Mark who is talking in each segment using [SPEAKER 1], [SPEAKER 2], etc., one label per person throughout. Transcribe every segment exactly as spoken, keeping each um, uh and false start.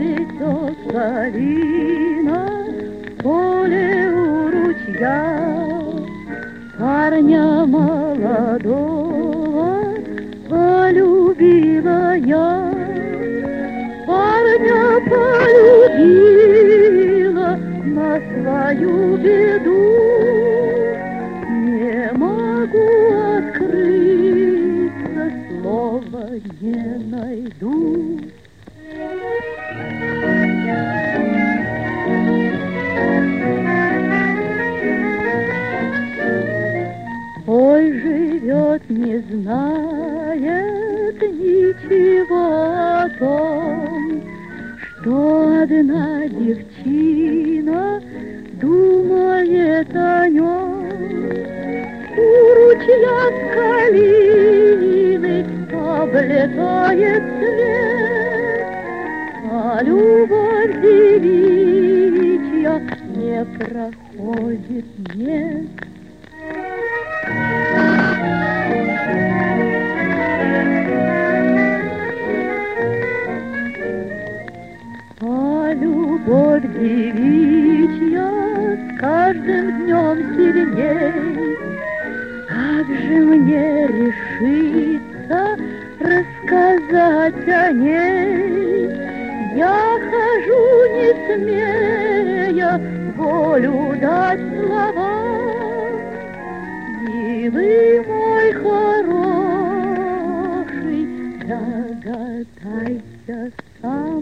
[SPEAKER 1] здесь осолина, поле у ручья, парня молодого полюбила я, парня полюбила на свою беду, не могу открыться, слова не найду. Ой, живет, не знает ничего о том, что одна девчина думает о нем. У ручья с калины облетает свет, а любовь девичья не проходит, нет. А любовь девичья с каждым днем сильней. Как же мне решиться рассказать о ней? Я хожу не смея волю дать слова. Милый мой хороший, догадайся сам.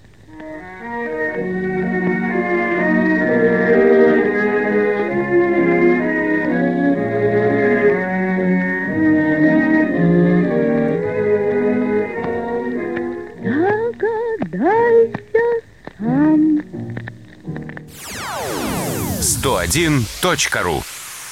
[SPEAKER 1] Догадайся сам.
[SPEAKER 2] сто один точка ру